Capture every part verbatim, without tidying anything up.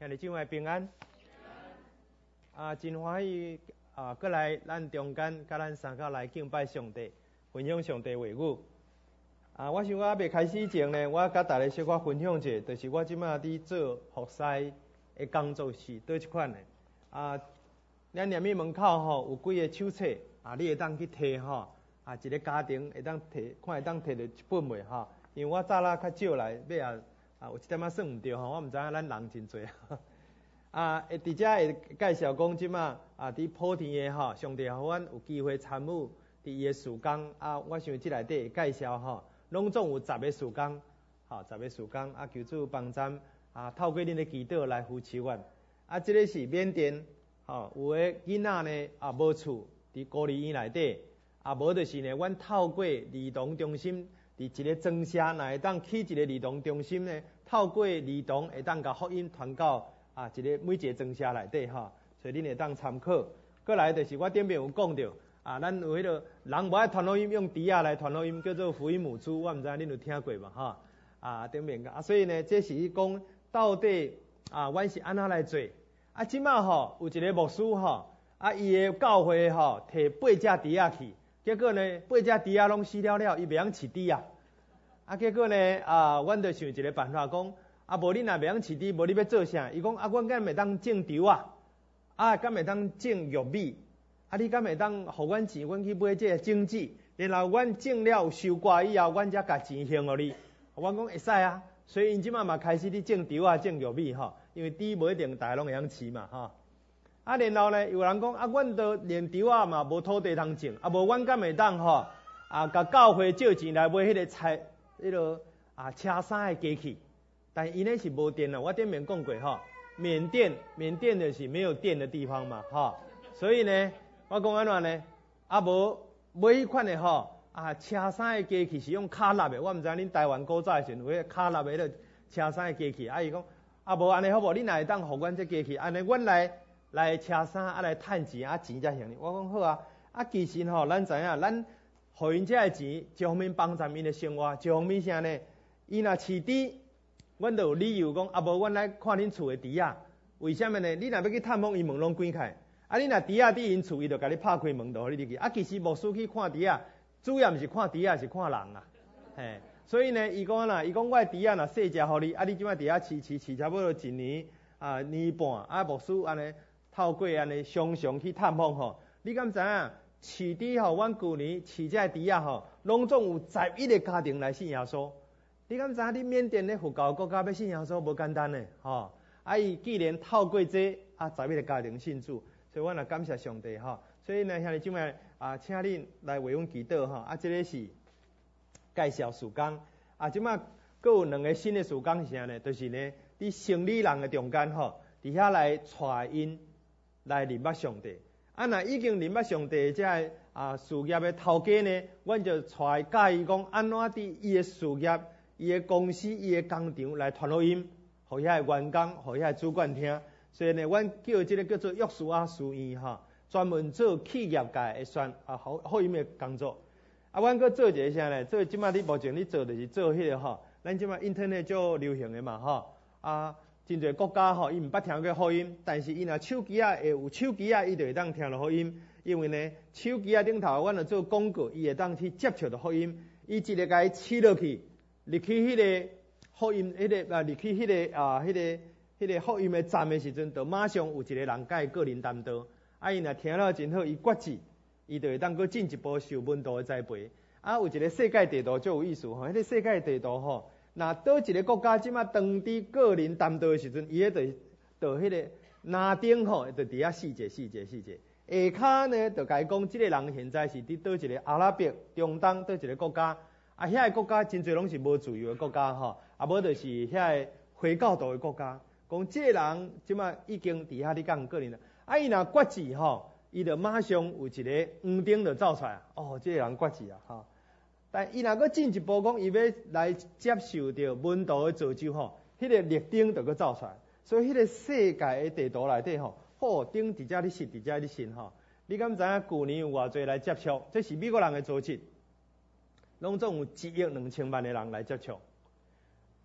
兄弟姊妹平安。啊，真欢喜啊！过来咱中间，甲咱三角来敬拜上帝，分享上帝话语。啊，我想我未开始前呢，我甲大家小可分享一下，就是我即马伫做服侍的工作是倒一款的。啊，咱念米门口吼有几个手册，啊，你会当去摕吼，啊，一个家庭会当摕，看会当摕到一本袂吼？因为我早啦较少来，尾啊啊有一点仔算毋对吼，我毋知影咱人真侪。啊，会伫遮会介绍讲即马啊，伫普天的吼，上帝互阮有机会参与伫伊的事工啊，我想即内底会介绍吼，拢总有十个事工，吼十个事工啊，求主帮咱啊，透过恁的祈祷来扶持阮。啊，即个是缅甸，吼有个囡仔呢啊无厝伫孤儿院内底，啊无就是呢，阮透过儿童中心伫一个庄社，若会当起一个儿童中心呢，透过儿童会当甲福音传到。啊，一个每一个庄社内底吼，所以恁会当参考。过来就是我顶面有讲到，啊，咱有迄个人无爱传福音，用笛仔来传福音，叫做福音母猪，我毋知恁有听过嘛吼？啊，顶面啊，所以呢，这是讲到底啊，阮是安怎来做？啊，即马吼有一个牧师吼，啊，伊的教会吼摕八只笛仔去，结果呢，八只笛仔拢死了了，伊袂晓饲笛仔。啊，结果呢，啊，阮就想一个办法讲。啊，无你若袂晓饲笛，无你要做啥？伊讲啊，阮敢会当种稻啊，啊，敢会当种玉米，啊，你敢会当互阮钱，阮去买这个种子，然后阮种了收割以后，阮才甲钱还互你。我讲会使啊，所以因即马嘛开始咧种稻啊，种玉米吼，因为猪无一定大家拢会晓饲嘛吼。啊，然后呢，有人讲啊，阮都连稻啊嘛无土地通种，啊无阮敢会当吼啊，甲教会借钱来买迄个菜，迄个啊车衫的机器。但伊呢是无电的，我顶面讲过吼，缅甸缅甸就是没有电的地方嘛吼，所以呢，我讲安怎呢？啊无买迄款的吼，啊车衫的机器是用卡纳的，我毋知恁台湾古早的时阵有迄卡纳的迄个车衫的机器，啊伊讲啊无安尼好无？你若会当互阮这机器，安尼阮来来车衫啊来趁钱啊钱才行哩。我讲好啊，啊其实吼，咱知影咱互因这个钱，一方面帮助因的生活，一方面啥呢？伊若饲猪。阮就有理由讲，啊无阮来看恁厝的猪仔，为什么呢？你若要去探访，伊门拢关开，啊你若猪仔伫因厝，伊就甲你拍开门，就互你入去。啊其实牧师去看猪仔，主要毋是看猪仔，是看人啊。嘿，所以呢，伊讲啦，伊讲我的猪仔若细只互你，啊你即摆猪仔饲饲饲差不多一年啊年半，啊牧师安尼透过安尼常常去探访吼。你敢知影？饲猪吼，阮旧年饲这猪仔吼，拢总有十一个家庭来信耶稣。你敢知影？你缅甸咧佛教国家要信耶稣无简单呢，吼！啊，伊既然透过这啊，十一个家庭信主，所以我也感谢上帝吼。所以呢，兄弟姊妹啊，请恁来为阮祈祷吼。啊，这个是介绍事工。啊，即马阁有两个新的事工是啥呢？就是呢，伫生理人的中间吼，伫遐来带因来认捌上帝。啊，若已经认捌上帝这啊事业的头家呢，阮就带教伊讲安怎伫伊的事业。伊个公司、伊个工厂来传福音，互遐个员工、互遐个主管听。所以呢，阮叫即个叫做约书亚书院吼，专门做企业界的宣啊福福音的工作。啊，阮搁做一个啥呢？做即摆你目前你做就是做迄个吼，咱即摆 internet 足流行的嘛吼。啊，真侪国家吼，伊毋捌听过福音，但是伊若手机啊会有手机啊，伊就会当听到福音。因为呢，手机啊顶头阮著做广告，伊会当去接触到福音，伊一个甲伊刺落去。入去迄个福音，迄个啊，入去迄个啊，迄个迄个福音的站的时阵，就马上有一个人甲伊个人担当。啊，伊若听了真好，伊决志，伊就会当搁进一步受门徒的栽培。啊，有一个世界地图最有意思吼，迄个世界地图吼，若倒一个国家即马当地个人担当的时阵，伊迄就就迄个拿顶吼，就伫遐细节细节细节。下骹呢，就甲伊讲，即个人现在是伫倒一个阿拉伯、中东倒一个国家。啊，遐个国家真侪拢是无自由的国家吼，啊无就是遐个回教徒的国家。讲这个人即马已经伫遐咧讲个人啦，啊伊若决志吼，伊就马上有一个黄灯就走出来，哦，这个人决志啊吼。但伊若搁进一步讲，伊要来接受到门徒的造就吼，迄个绿灯就搁走出来。所以迄个世界的地图内底吼，好灯伫遮咧信，伫遮咧信吼。你敢知影旧年有偌侪来接触？这是美国人的组织。拢总有一亿两千万的人来接触，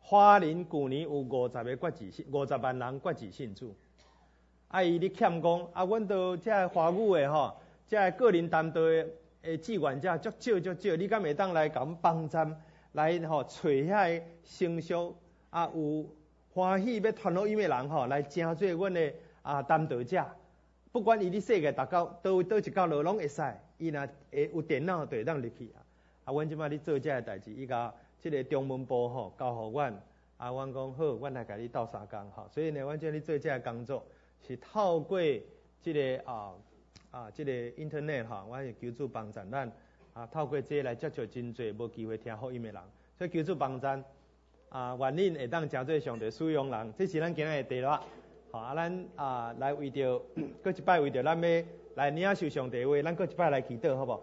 花莲旧年有五十个决志信，五十万人决志信主。啊，伊咧欠讲，啊，阮都遮华语的吼，遮个人单队的志愿者足少足少，你敢会当来甲阮帮站来吼找遐个成熟啊有欢喜要传福音的人吼，来成做阮的啊担当者。不管伊咧世界达到倒倒一角落拢会使，伊若会有电脑就会当入去啊。啊，阮即摆咧做遮个代志，伊甲即个中文部吼交互阮，啊，阮讲好，阮来甲你斗相共吼。所以呢，阮即咧做遮个工作是透过即个啊啊即个 internet 吼，阮是求主帮助咱啊，透过这来接触真侪无机会听福音的人，所以求主帮助啊，愿恁会当诚做上帝使用人，这是咱今日的题目。好啊，咱啊来为着，搁一摆为着咱要来领受上帝话，咱搁一摆来祈祷，好不好？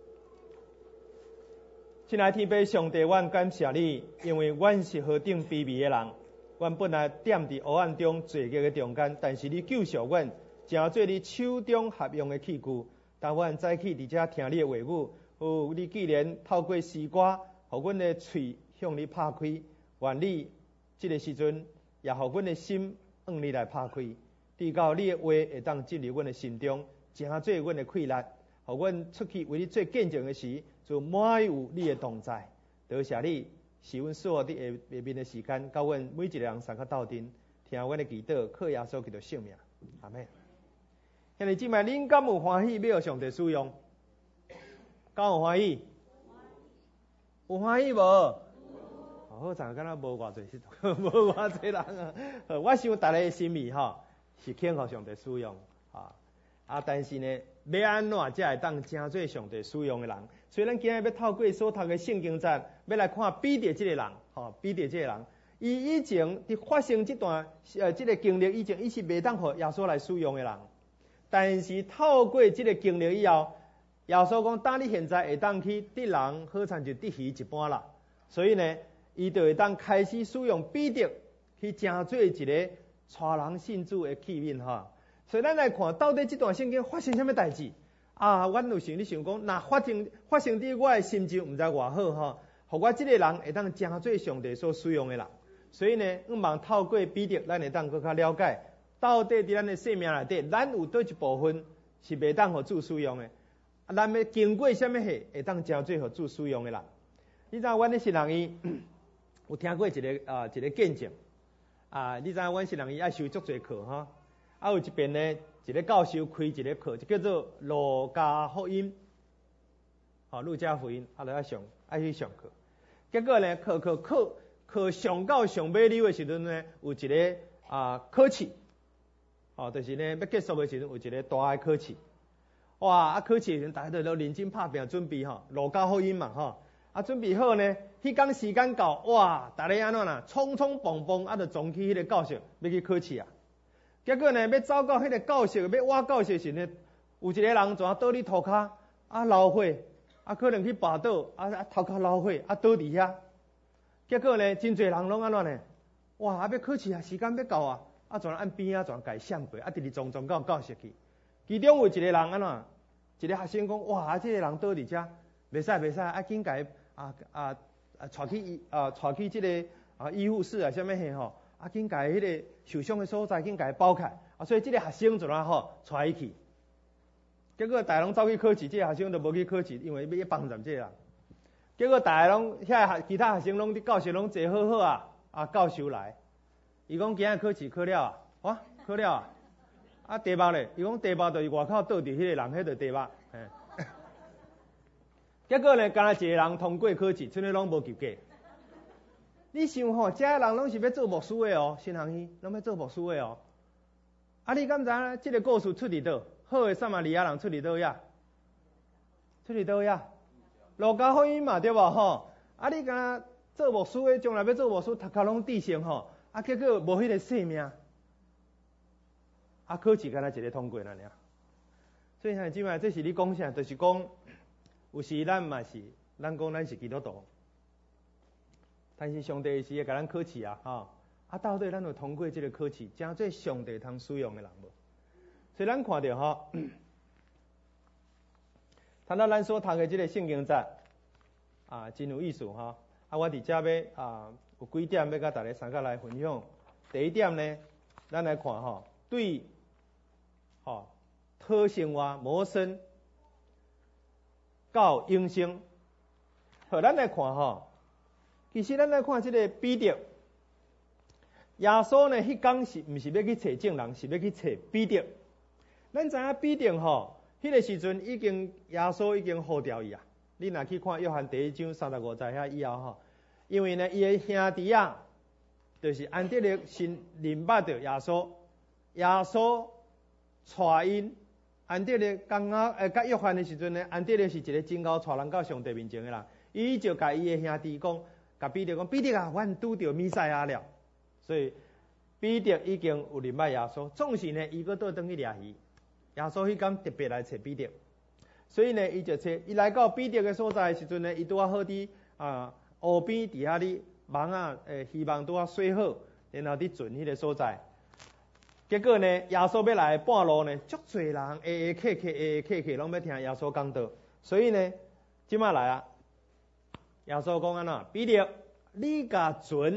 亲爱天父上帝，阮感谢你，因为阮是何等卑微的人，阮本来踮伫黑暗中罪恶的中间，但是你救赎阮，成做你手中合用的器具。当阮早起伫遮听你的话语，哦，你既然透过诗歌，互阮的喙向你拍开，愿你即个时阵也互阮的心。向你来拍开，直到你的话会当进入阮的心中，成做阮的气力，互阮出去为你做见证的时，就满有你的同在。多谢你，是阮所有伫下下面的时间，教阮每一个人三个斗阵，听阮的祈祷，靠耶稣基督性命，阿门。兄弟姊妹，恁敢有欢喜要上帝使用？敢有欢喜？有欢喜无？好像敢若无偌济，无偌济人啊！我想大家的心意吼是肯互上帝使用啊啊！但是呢，要安怎才会当成做上帝使用的人？所以咱今日要透过所读的圣经节，要来看彼得这个人，吼，彼得这个人，伊以前伫发生这段呃这个经历以前，伊是袂当互耶稣来使用的人。但是透过这个经历以后，耶稣讲：当你现在会当去得人，好像就得鱼一般啦。所以呢。伊就会当开始使用彼得去成做一个带人信主的器皿哈。所以咱来看到底这段圣经发生什么代志啊？阮有想你想讲，那发生发生伫我的心中，毋知偌好哈，互我这个人会当成做上帝所使用的人。所以呢，我望透过彼得，咱会当更加了解，到底伫咱的生命内底，咱有倒一部分是袂当互主使用的，啊，咱要经过什么事会当成做互主使用的人？你知影阮的新人伊？有听过一个啊一个见证啊，你知影阮是人伊爱修足侪课哈，啊有一边呢一个教授开一个课，就叫做路加福音，吼路加福音，啊来爱上爱去上课，结果呢课课课课上到上尾了的时阵呢，有一个啊考试，哦，就是呢要结束的时阵有一个大的考试，哇啊考试时阵大家都认真拍拼准备吼，路加福音嘛吼。啊，准备好呢，迄天时间到，哇，大家安怎啦？匆匆忙忙啊，就撞去迄个教室要去考试啊。结果呢，要走到迄个教室，要挖教室时呢，有一个人怎倒伫涂骹啊流血，啊可能去跋倒，啊啊头壳流血，啊倒伫遐。结果呢，真侪人拢安怎呢？哇，啊要考试啊，时间要到啊，啊全按边啊全甲伊闪过，啊直直撞撞到教室去。其中有一个人安怎？一个学生讲，哇，啊这个人倒伫遮，袂使袂使，啊紧甲伊。啊啊啊！带去医啊，带去这个啊医护室啊，什么嘿吼，啊，紧甲迄个受伤的所在，紧甲伊包开，啊，所以这个学生就然吼带伊去。结果大家拢走去考试，这个学生就无去考试，因为要帮助这个人。结果大家拢遐其他学生拢伫教室拢坐好好啊，啊，教授来，伊讲今日考试考了啊，哇，考了啊，啊，题目咧，伊讲题目就是外口倒伫迄个人，迄个题目，嘿。结果呢，敢若一个人通过考试，剩个拢无及格。你想吼，遮人拢是要做牧师的哦，新行医拢要做牧师的哦。啊，你敢知影这个故事出伫倒？好的撒玛利亚人出伫倒呀？出伫倒呀？路加福音嘛对无吼？啊，你敢若做牧师的，将来要做牧师，头壳拢地上吼，啊，结果无迄个性命。啊，考试敢若一个通过了尔。所以兄弟姊妹，这是你讲啥？就是讲。有时咱嘛是，咱讲咱是基督徒，但是上帝是会甲咱考试啊，吼啊，到底咱有通过这个考试，真做上帝通使用的人无？所以咱看到吼，谈到咱所读的这个圣经节啊，真有意思吼。啊，我伫遮要啊有几点要甲大家三甲来分享。第一点呢，咱来看吼，对吼讨生活谋生到永生。好，咱来看吼，其实咱来看这个彼得，耶稣呢，迄讲是毋是要去找证人，是要去找彼得。咱知影彼得吼，迄个时阵已经耶稣已经呼召伊啊。你若去看约翰第一章三十五节遐以后吼，因为呢，伊的兄弟啊，就是安德烈先认捌着耶稣，耶稣带因安德烈刚刚诶，甲约翰的时阵呢，安德烈是一个真高带人到上帝面前的人，伊就甲伊的兄弟讲，甲彼得讲，彼得啊，阮拄着弥赛亚了，所以彼得已经有认捌耶稣，总是呢，伊搁倒转去掠鱼，耶稣迄天特别来找彼得。所以呢，伊就说，伊来到彼得嘅所在的时阵呢，伊拄啊好伫啊湖边伫遐哩网啊，诶，希望拄啊洗好，然后伫船迄个所在。结果呢，耶稣要来半路呢，足侪人下下客客下下客客，拢要听耶稣讲道。所以呢，即马来啊，耶稣讲安怎？彼得，你甲船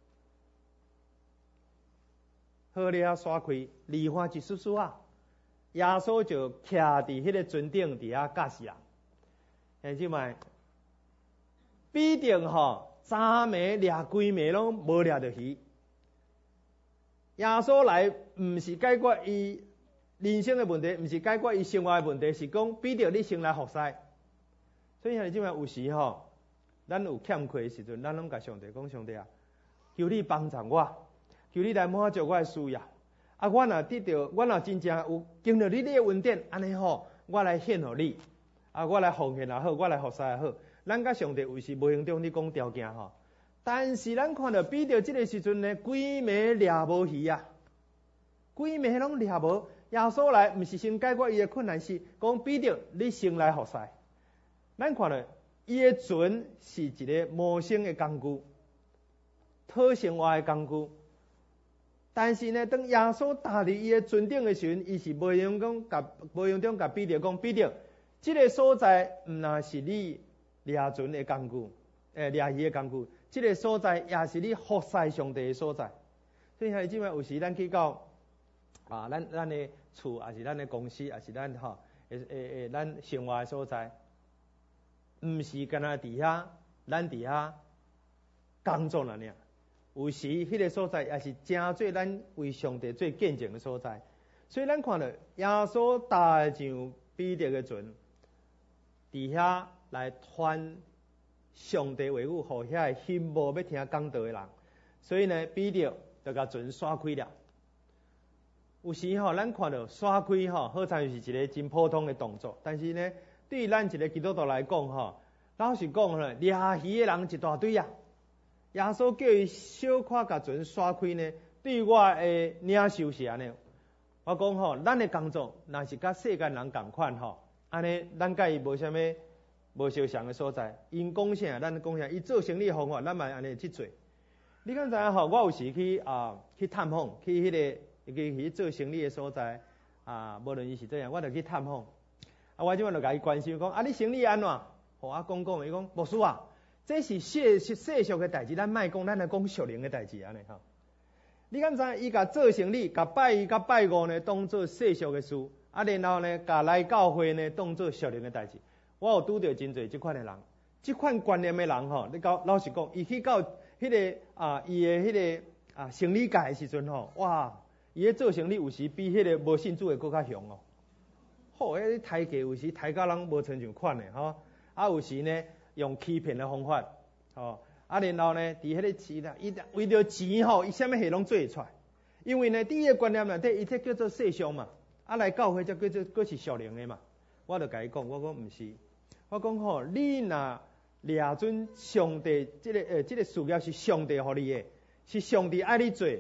好了刷开，离岸一丝丝啊。耶稣就徛伫迄个船顶伫遐教死人。现即卖彼得吼，昨暝掠规暝拢无掠着鱼。耶稣来毋是解决伊人生的问题，毋是解决伊生活的问题，是讲彼得你先来服侍。所以现即卖有时吼，咱有欠亏的时阵，咱拢甲上帝讲：上帝啊，求你帮助我，求你来满足我的需要。啊，我若得到，我若真正有经历你的恩典，安尼吼，我来献互你。啊，我来奉献也好，我来服侍也好。咱甲上帝有时无形中你讲条件吼，但是咱看到彼得即个时阵呢，规暝掠无鱼啊，规暝拢掠无。耶稣来毋是先解决伊的困难，是讲彼得你先来服侍。咱看到伊的船是一个谋生的工具，讨生活的工具。但是呢，当耶稣踏入伊的船顶的时阵，伊是无用讲甲无用中甲彼得讲，彼得，即个所在毋若是你掠船的工具，诶，掠鱼的工具，即个所在也是你服侍上帝的所在。所以像即摆有时咱去到啊，咱咱的厝，也是咱的公司，也是咱吼，诶诶诶，咱生活的所在，毋是干那伫遐，咱伫遐工作了尔。有时迄个所在也是真做咱为上帝做见证的所在，所以咱看到耶稣搭上彼得的船，伫遐来传上帝话语，互遐个心无要听讲道的人。所以呢，彼得就甲船刷开了。有时吼，咱看到刷开吼，好像是一个真普通的动作，但是呢，对咱一个基督徒来讲吼，老实讲咧，掠鱼的人一大堆啊。耶稣叫伊小可甲船刷开呢，对我的领受是安尼。我讲吼，咱的工作若是甲世间人共款吼，安尼咱甲伊无啥物无相像的所在。因讲啥，咱讲啥，伊做生意的方法，咱嘛安尼去做。你敢知影吼？我有时去啊去探访，去迄、那个去去做生意的所在啊，无论伊是怎样，我就去探访。啊，我即摆就甲伊关心讲，啊，你生意安怎？互我讲讲，伊讲牧师啊。这是世世世俗的代志，咱莫讲，咱来讲属灵的代志安尼吼。你敢知？伊甲做生意，甲拜一甲拜五呢，当做世俗的事，啊，然后呢，甲来教会呢，当做属灵的代志。我有拄到真侪即款的人，即款观念的人吼，你讲老实讲，伊去到迄个啊，伊的迄个啊生理界的时阵吼，哇，伊咧做生意有时比迄个无信主的更较凶哦。吼，迄抬价有时抬到人无亲像款的吼，啊有时呢。用欺骗的方法，吼，啊，然后呢，伫迄个钱啦，伊为着钱吼，伊啥物事拢做会出来。因为呢，第一个观念内底，伊这叫做世俗嘛，啊来教会则叫做佫是属灵的嘛。我就甲伊讲，我讲毋是，我讲吼，你若掠准上帝，即个诶，即个事业是上帝互你的，是上帝爱你做，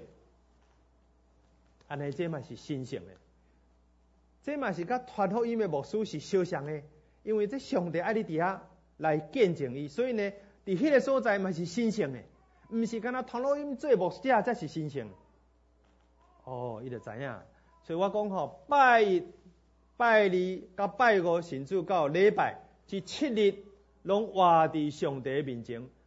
安尼这嘛是神圣的，这嘛是甲传福音的牧师是相像的，因为这上帝爱你伫遐。来见证伊，所以呢，伫迄个所在嘛是神圣的，毋是干那传福音做牧者才是神圣的。哦，伊就知影，所以我讲吼，拜一、拜二、甲拜五，甚至到礼拜，即七日，拢活伫上帝面前，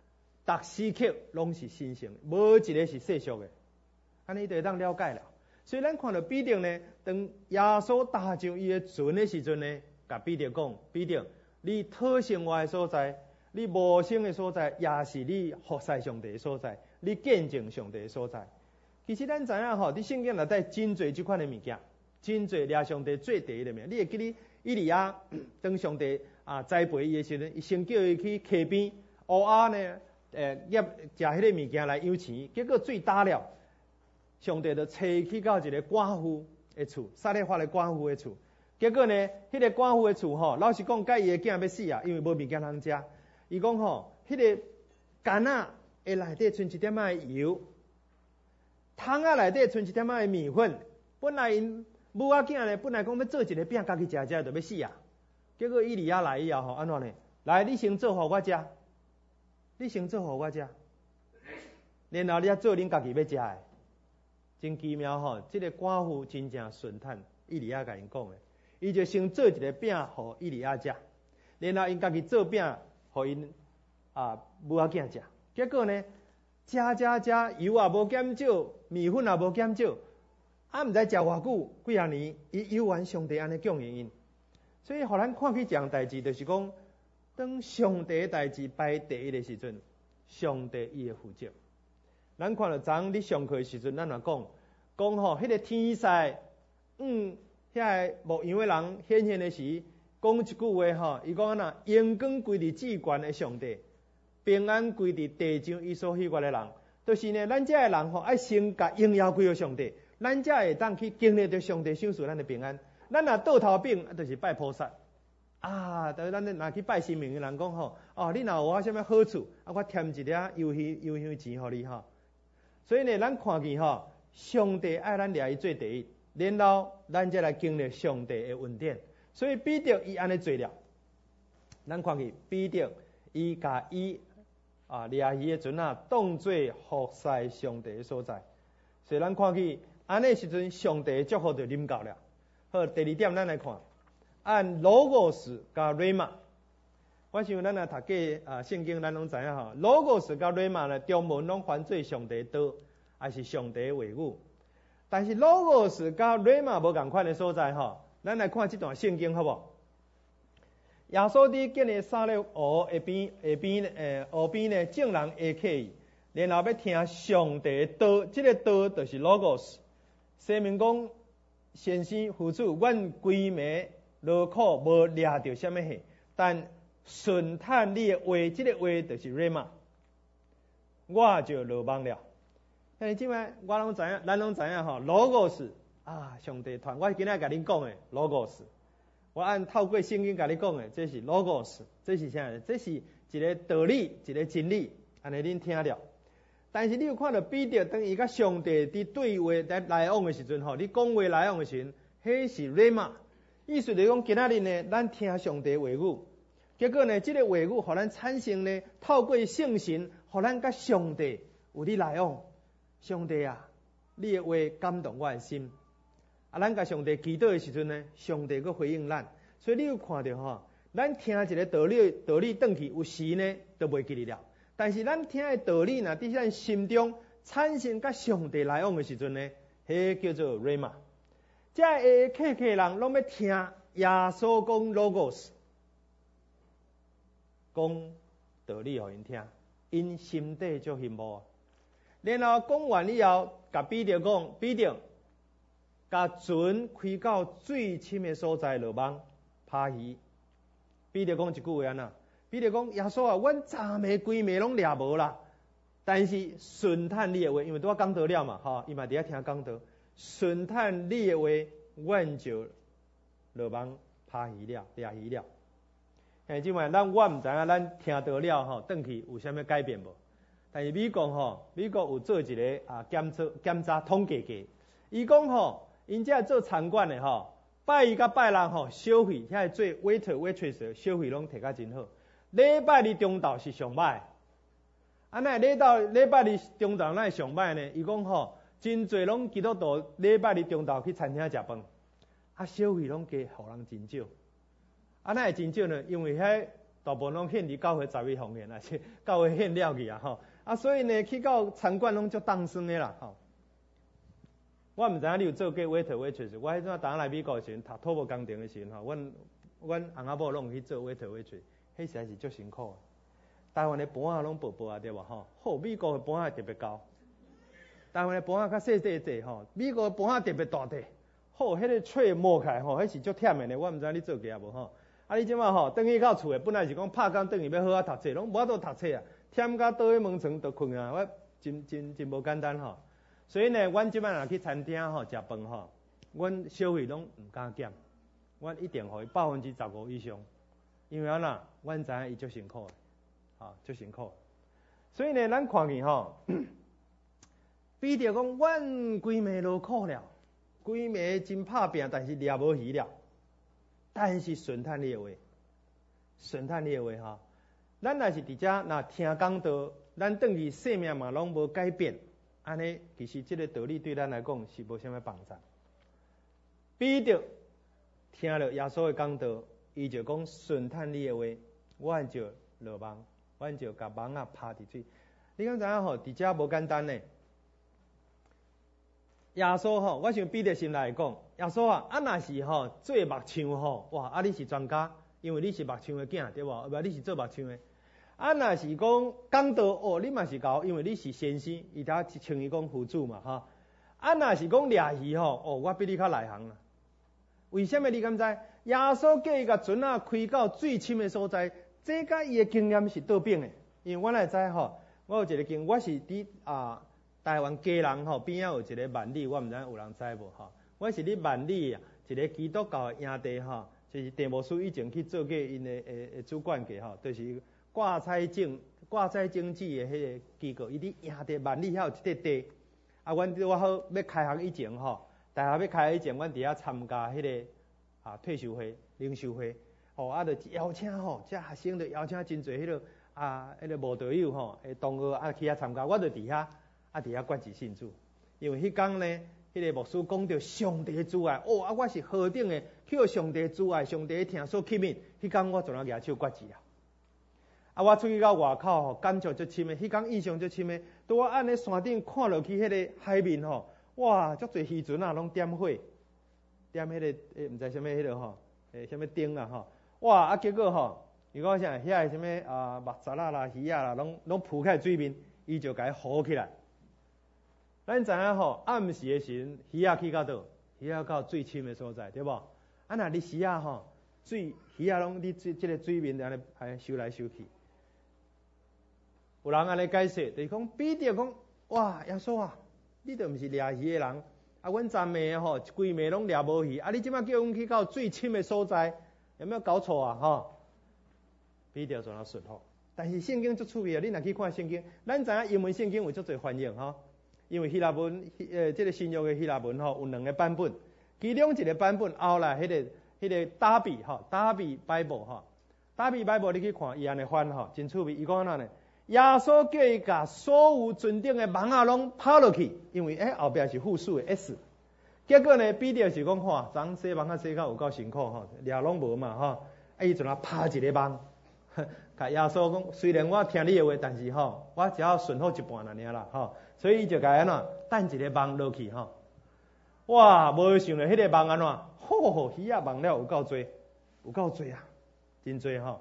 逐时刻拢是新鲜，无一个是世俗的，安尼就会当了解了。所以咱看到彼得呢，当耶稣踏上伊的船的时阵呢，甲彼得讲：彼得，你讨生活的所在，你无生的所在，也是你服侍上帝的所在，你见证上帝的所在。其实咱知影吼，伫圣经内底真侪即款的物件，真侪掠上帝最第一的名。你会记哩以利亚当上帝啊栽培伊的时阵，伊先叫伊去溪边乌鸦呢，诶捏食迄个物件来养钱，结果水打了。上帝就找去到一个寡妇的厝，撒勒法的寡妇的厝。结果呢，迄、那个寡妇的厝吼，老实讲，甲伊的囝要死啊，因为无物件通食。伊讲吼，迄、那个干仔的内底剩一点仔油，汤仔内底剩一点仔米粉。本来因母仔囝呢，本来讲要做一个饼，家己食食就要死啊。结果伊利亚来以后吼，安怎呢？来，你先做互我食，你先做互我食，然后你才做恁家己要食的。真奇妙吼！这个寡妇真正顺坦以利亚甲因讲的，伊就先做一个饼互以利亚食，然后因家己做饼互因啊母仔囝食。结果呢，食食食，油也无减少，米粉也无减少，啊毋知食偌久，几啊年，伊有完上帝安尼供应因。所以，互咱看起这样代志，就是讲，当上帝代志排第一的时阵，上帝伊会负责。咱看到昨昏伫上课的时阵，咱也讲讲吼，迄个天使，嗯，遐个牧羊的人显现的时，讲一句话吼，伊讲安那，阳光归伫至高的上帝，平安归伫地上伊所喜悦的人。就是呢，咱遮的人吼，爱先甲荣耀归于上帝，咱才会当去经历着上帝赏赐咱的平安。咱若倒头饼，就是拜菩萨。啊，等咱若去拜神明的人讲吼，哦，你若有我啥物好处，啊，我添一粒油香油香钱互你吼。所以呢，咱看见吼，上帝爱咱掠伊做第一，然后咱才来经历上帝的恩典。所以彼得伊安尼做了，咱看见彼得伊甲伊啊掠伊的船啊当作服侍上帝的所在。所以咱看见安尼时阵，上帝的祝福就临到了。好，第二点咱来看，按 logos 加 rhema。我想咱若读过啊圣经，咱拢知影吼 ，logos 甲 rhema 呢，中文拢翻做上帝道，还是上帝的话语。但是 logos 甲 rhema 无共款的所在吼，咱来看这段圣经好无？耶稣伫建立撒勒河下边下边诶河边呢，众人下客，然后要听上帝的道，这个道就是 logos。说明讲，先生父主，阮规暝劳苦无掠着什么货，但顺坦你的话，这个话就是 rhema， 我就落网了。但即摆我拢知影，咱拢知影吼 ，logos 啊，上帝传我今仔甲恁讲的 logos， 我按透过圣经甲你讲的，这是 logos， 这是啥？这是一个道理，一个真理，安尼恁听了。但是你有看到彼得当伊甲上帝伫对话来来往的时阵吼，你讲话来往的时阵，迄是 rhema， 意思就是讲今仔日呢，咱听上帝话语。结果呢，这个话语互咱产生呢，透过圣神，互咱甲上帝有哩来往。上帝啊，你的话感动我的心。啊，咱甲上帝祈祷的时阵呢，上帝佫回应咱。所以你有看到吼，咱听一个道理，道理转去有时呢都袂记哩了。但是咱听的道理呢，伫咱心中产生甲上帝来往的时阵呢，迄叫做 rhema。这下客客人拢要听耶稣讲 logos。讲道理互因听，因心底足羡慕啊。然后讲完以后，甲彼得讲，彼得，甲船开到最深的所在落网拍鱼。彼得讲一句话安那？彼得讲，耶稣啊，阮昨暝规暝拢掠无啦，但是顺坦你的话，因为拄仔讲道了嘛，吼，伊嘛伫遐听讲道，顺坦你的话，阮就落网拍鱼了，掠鱼了。诶，即摆咱我毋知影，咱听到了吼，转去有啥物改变无？但是美国吼，美国有做一个啊检测检查统计过，伊讲吼，因遮做餐馆的吼，拜一甲拜六吼，消费遐做 waiter waitress 消费拢摕较真好。礼拜二中昼是上歹，啊那礼到礼拜二中昼那会上歹呢？伊讲吼，真侪拢基督徒礼拜二中昼去餐厅食饭，啊消费拢加互人真少。啊，那会真少呢？因为遐大部分拢献伫教会十一奉献啊，是教会献了去啊吼。啊，所以呢，去到餐馆拢足当酸的啦吼。我毋知影你有做过 waiter waitress， 我迄阵当来美国时阵，读土木工程的时阵吼，阮阮翁仔某拢有去做 waiter waitress， 迄实在是足辛苦的。台湾的盘仔拢薄薄啊，对无吼？好，美国的盘仔特别高，台湾的盘仔较细细细吼，美国的盘仔特别大块。好，迄个喙磨开吼，迄是足忝的呢。我毋知你做过啊无吼？啊，你即马吼，等去到厝诶，本来是讲拍工等去要好啊读册，拢无法度读册啊，忝甲倒去门床就困啊，我真真真无简单吼。所以呢，阮即摆若去餐厅吼食饭吼，阮小费拢毋敢减，阮一定互伊百分之十五以上，因为安怎，阮知影伊足辛苦诶，吼足辛苦。所以呢，咱看见吼，比着讲，阮规暝劳苦了。规暝真拍拼，但是掠无鱼了。但是顺叹你的话，顺叹你的话哈，咱若是伫遮若听讲道，咱等于生命嘛拢无改变，安尼其实这个道理对咱来讲是无啥物帮助。比着听了耶稣的讲道，伊就讲顺叹你的话，我就落网，我就甲网啊拍伫水。你敢知影吼？伫遮无简单呢。耶稣吼，我想彼得心内讲，耶稣啊，啊若是吼做目唱吼，哇，啊你是专家，因为你是目唱的囝，对无？无你是做目唱的。啊若是讲讲道哦，你嘛是高，因为你是先生，伊搭称伊讲辅助嘛，哈。啊若是讲掠鱼吼，哦，我比你较内行啦。为什么你敢知？耶稣叫伊甲船啊开到最深的所在，这甲伊的经验是倒变的。因为我来知吼，我有一个经，我是伫啊。台湾家人吼边仔有一个万里，我毋知有人知无吼？我是伫万里啊，一个基督教的营地吼，就是地牧师以前去做过因的诶诶主管嘅吼，就是挂彩政挂彩政治的迄个机构，伊伫营地万里遐有一块地。啊，阮伫我好要开学以前吼，大学要开学以前，阮伫遐参加迄个啊退休会、领袖会，吼啊，就邀请吼，遮学生就邀请真侪迄个啊迄个无道友吼，诶同学啊去遐参加，我就伫遐。啊！伫遐决志信主，因为迄天呢，迄个牧师讲到上帝之爱，哦啊，我是何等的去互上帝之爱，上帝听所吸引，迄天我就拿举手决志啊！啊，我出去到外口吼，感触足深的，迄天印象足深的，拄我按咧山顶看落去迄个海面吼，哇，足侪渔船啊，拢点火，点迄个诶，毋知啥物迄个吼，诶，啥物灯啊吼，哇！啊，结果吼，如果啥遐个啥物啊，目杂啦啦、鱼啊啦，拢拢浮开水面，伊就甲伊浮起来。咱知影吼，暗时的时阵，鱼仔去到倒，鱼仔到最深的所在，对无？啊，若日时啊吼，水鱼仔拢伫即即个水面安尼安尼游来游去。有人安尼解释，就是讲比着讲，哇，耶稣啊，你都毋是掠鱼的人，啊，阮昨暝吼，规暝拢掠无鱼，啊，你即摆叫阮去到最深的所在，有没有搞错啊？吼，比着就那顺服。但是圣经足趣味啊，你若去看圣经，咱知影英文圣经有足侪翻译吼。因为希腊文，呃，这个新约的希腊文吼有两个版本，其中一个版本后来迄个迄个达比吼，达比 Bible 吼，达比 Bible 你去看伊安尼翻吼，真趣味。伊讲安怎呢？耶稣叫伊甲所有尊顶的网仔拢抛落去，因为诶后壁是复数的 S。结果呢，彼得是讲吼，昨洗网仔洗到有够辛苦吼，掠拢无嘛吼，啊伊就来拍一个网。甲耶稣讲，虽然我听你的话，但是吼，我只要顺服一半啦尔啦吼。所以伊就甲安怎等一个网落去吼，哇！无想到迄个网安怎，吼吼鱼仔网了有够多，有够多啊，真多吼。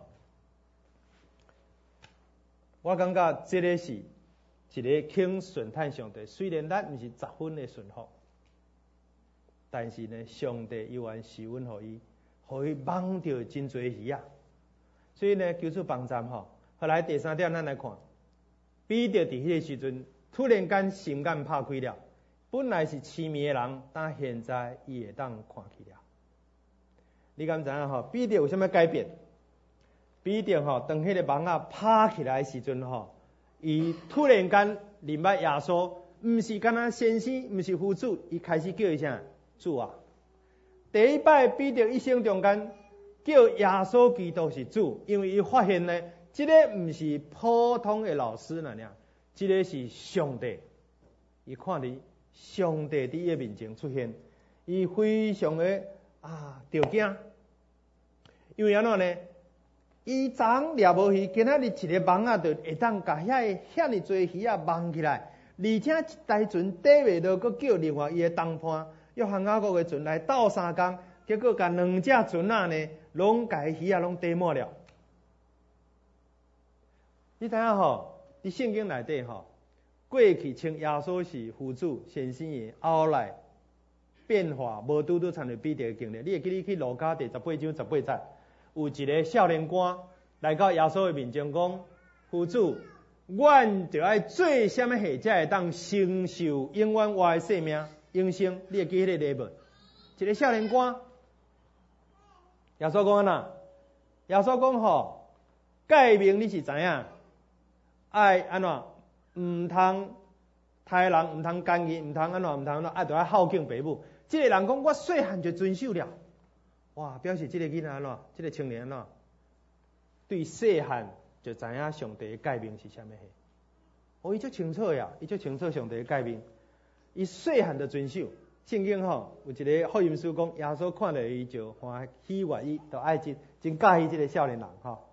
我感觉这个是一个肯顺叹上帝，虽然咱毋是十分的顺服，但是呢，上帝依然施恩互伊，互伊网到真多鱼啊。所以呢，求主帮助吼。后来第三点，咱来看，彼得伫迄个时阵。突然间心眼拍开了，本来是痴迷的人，但现在伊会当看起了。你敢知影吼？彼得有啥物改变？彼得吼，当迄个网仔拍起来的时阵吼，伊突然间认捌耶稣，毋是干那先生，毋是夫主，伊开始叫伊啥主啊。第一摆彼得一生中间叫耶稣基督是主，因为伊发现呢，这个毋是普通的老师那样。这个是上帝，伊看到上帝伫伊面前出现，伊非常的啊着惊，因为安怎呢？ 伊昨昏掠无鱼，今仔日一个网仔就会当甲遐遐尼侪鱼仔网起来，而且一台船底袂落，佮叫另外伊的同伴约翰雅各的船来斗三工，结果甲两只船仔呢，拢甲鱼仔拢底满了。你知影吼？伫圣经内底吼，过去称耶稣是父主、先生的，后来变化无拄拄参与彼得的经历。你会记你去路加第十八章十八节，有一个少年官来到耶稣的面前讲：父主，阮就爱做啥物事才会当承受永远活的生命永生？你会记迄个礼无？一个少年官，耶稣讲安那？耶稣讲吼，诫命你是知影？爱安怎？毋通杀人，毋通奸淫，毋通安怎？毋通安怎？爱着爱孝敬爸母。即个人讲，我细汉就遵守了。哇，表示即个囡仔安怎？即个青年安怎？对细汉就知影上帝的诫命是啥物事。哦，伊足清楚呀，伊足清楚上帝的诫命。伊细汉就遵守。圣经吼有一个福音书讲，耶稣看到伊就欢喜悦意，就爱真真介意即个少年人吼。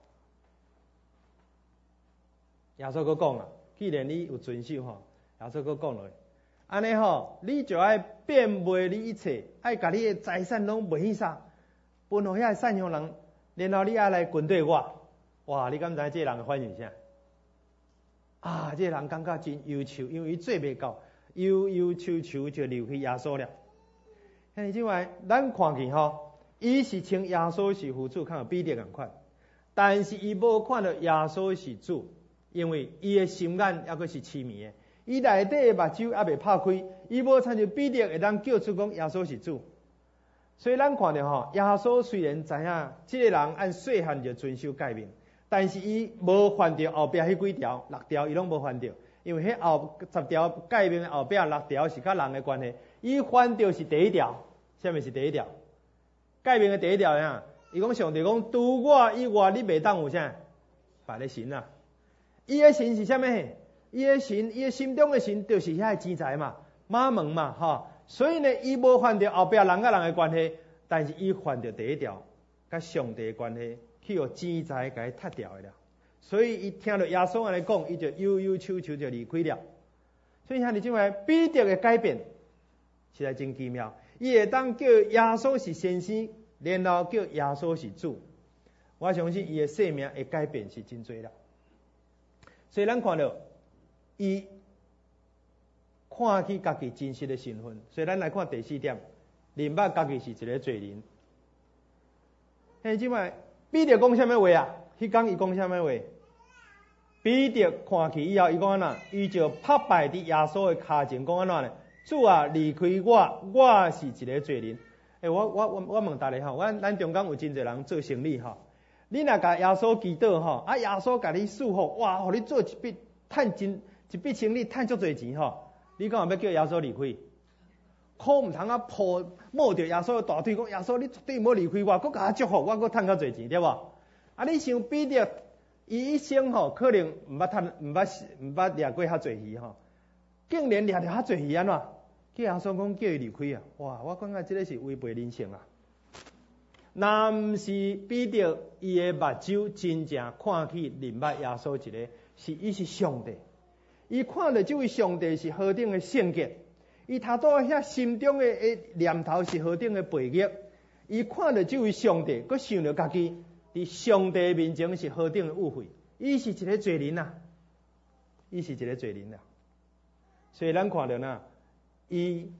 耶稣佫讲啊，既然你有遵守吼，耶稣佫讲落，安尼吼，你就爱变卖你一切，爱甲你的财产拢卖去啥，分互遐善良人，然后你爱来跟对我。哇，你敢知这个人的反应啥？啊，这个人感觉真忧愁，因为伊做袂到，忧忧愁愁就离开耶稣了。兄弟姊妹，咱看见吼，伊是称耶稣是父主，看到彼得共款，但是伊无看到耶稣是主。因为伊的心眼还阁是痴迷的，伊内底的目睭还未拍开，伊无参像彼得会当叫出讲耶稣是主。所以咱看到吼，耶稣虽然知影这个人按细汉就遵守诫命，但是伊无犯着后壁迄几条六条，伊拢无犯着，因为迄后十条诫命的后壁六条是甲人的关系，伊犯着是第一条。啥物是第一条？诫命的第一条呀，伊讲上帝讲，除我以外，你袂当有啥别的神啊。伊的神是啥物？伊的神，伊的心中的神，就是遐钱财嘛、马门嘛，吼。所以呢，伊无犯着后壁人甲人的关系，但是伊犯着第一条，甲上帝的关系，去互钱财甲伊踢掉的了。所以伊听到耶稣安尼讲，伊就忧忧愁愁就离开了。所以兄弟姊妹，彼得的改变实在真奇妙。伊会当叫耶稣是先生，然后叫耶稣是主。我相信伊的生命会改变是真多了。所以咱看到伊看起家己真实的身份，所以咱来看第四点，明白家己是一个罪人。兄弟姊妹，彼得讲啥物话啊？迄讲伊讲啥物话？彼得看起以后，伊讲安怎？伊就拍败伫耶稣的骹前，讲安怎呢？主啊，离开我，我是一个罪人。诶、欸，我我我我问大家吼，咱咱中间有真侪人做生意吼。你若甲耶稣祈祷吼，啊耶稣甲你祝福，哇，互你做一笔趁真一笔生意趁足侪钱吼，你敢有要叫耶稣离开？可毋通啊抱摸着耶稣的大腿讲，耶稣你绝对无离开我，搁甲我祝福，我搁趁较侪钱，对无？啊，你想彼得伊一生吼，可能毋捌趁毋捌毋捌掠过较侪鱼吼，竟然掠着较侪鱼安怎？叫耶稣讲叫伊离开啊！哇，我感觉即个是违背人性啊！若毋是彼得伊的目睭真正看起认捌耶稣一个，是伊是上帝。伊看到这位上帝是何等的圣洁，伊他到遐心中的念头是何等的背逆。伊看到这位上帝，佮想到家己伫上帝面前是何等的误会。伊是一个罪人啊，伊是一个罪人啊。所以咱看到呐，伊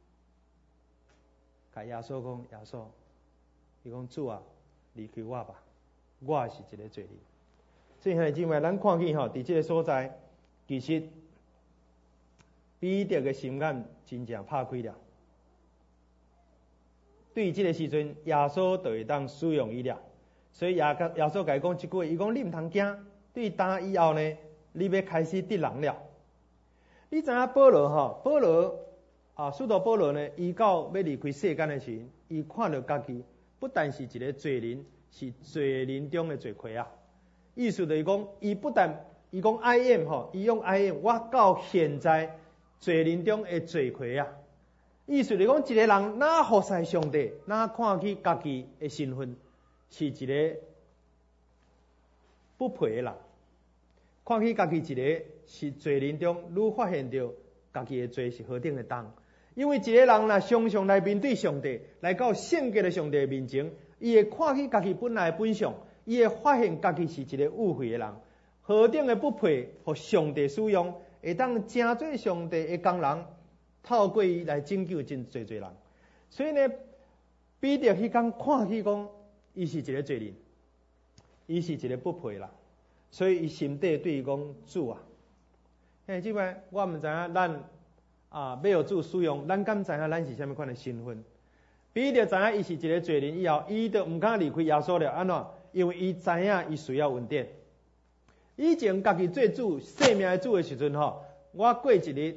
甲耶稣讲，耶稣。伊讲主啊，离开我吧，我是一个罪人。所以兄弟姊妹，咱看见吼，伫这个所在，其实彼得的心眼真正拍开了。对这个时阵，耶稣就会当使用伊了。所以耶耶稣甲伊讲一句话，伊讲你毋通惊，对打以后呢，你要开始得人了。你知影保罗吼，保罗啊，使徒保罗呢，伊到要离开世间的时，伊看到家己。不但是一个罪人，是罪人中的罪魁啊！意思就是讲，伊不但伊讲 I am 吼，伊用 I am， 我到现在罪人中的罪魁啊！意思就是讲，一个人哪服侍上帝，哪看起家己的身份是一个不配的人，看起家己一个是罪人中，愈发现到家己的罪是何等的重。因为一个人若常常来面对上帝，来到圣洁的上帝面前，伊会看起家己本来的本相，伊会发现家己是一个污秽的人，何等的不配互上帝使用，会当成做上帝的工人，透过伊来拯救真侪侪人。所以呢，彼得迄天看起讲，伊是一个罪人，伊是一个不配人，所以伊心底对伊讲：主啊，嘿，即摆我毋知影咱啊要互主使用，咱敢知影咱是啥物款的身份？彼得知影伊是一个罪人以后，伊就毋敢离开耶稣了。安怎？因为伊知影伊需要恩典。以前家己做主、生命的主的时阵吼，我过一日